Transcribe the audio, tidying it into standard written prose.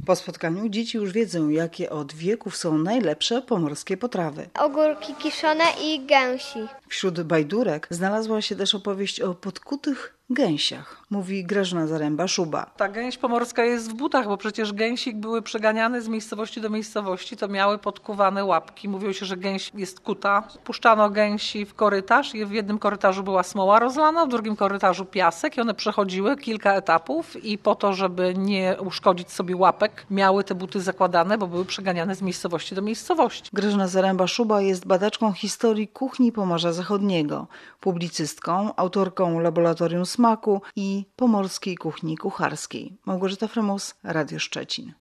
Po spotkaniu dzieci już wiedzą, jakie od wieków są najlepsze pomorskie potrawy. Ogórki kiszone i gęsi. Wśród bajdurek znalazła się też opowieść o podkutych gęsiach, mówi Grażyna Zaręba-Szuba. Ta gęś pomorska jest w butach, bo przecież gęsi były przeganiane z miejscowości do miejscowości, to miały podkuwane łapki. Mówiło się, że gęś jest kuta. Puszczano gęsi w korytarz i w jednym korytarzu była smoła rozlana, w drugim korytarzu piasek i one przechodziły kilka etapów i po to, żeby nie uszkodzić sobie łapek, miały te buty zakładane, bo były przeganiane z miejscowości do miejscowości. Grażyna Zaręba-Szuba jest badaczką historii kuchni Pomorza Zachodniego, publicystką, autorką Laboratorium Smaku i pomorskiej kuchni kucharskiej. Małgorzata Frymus, Radio Szczecin.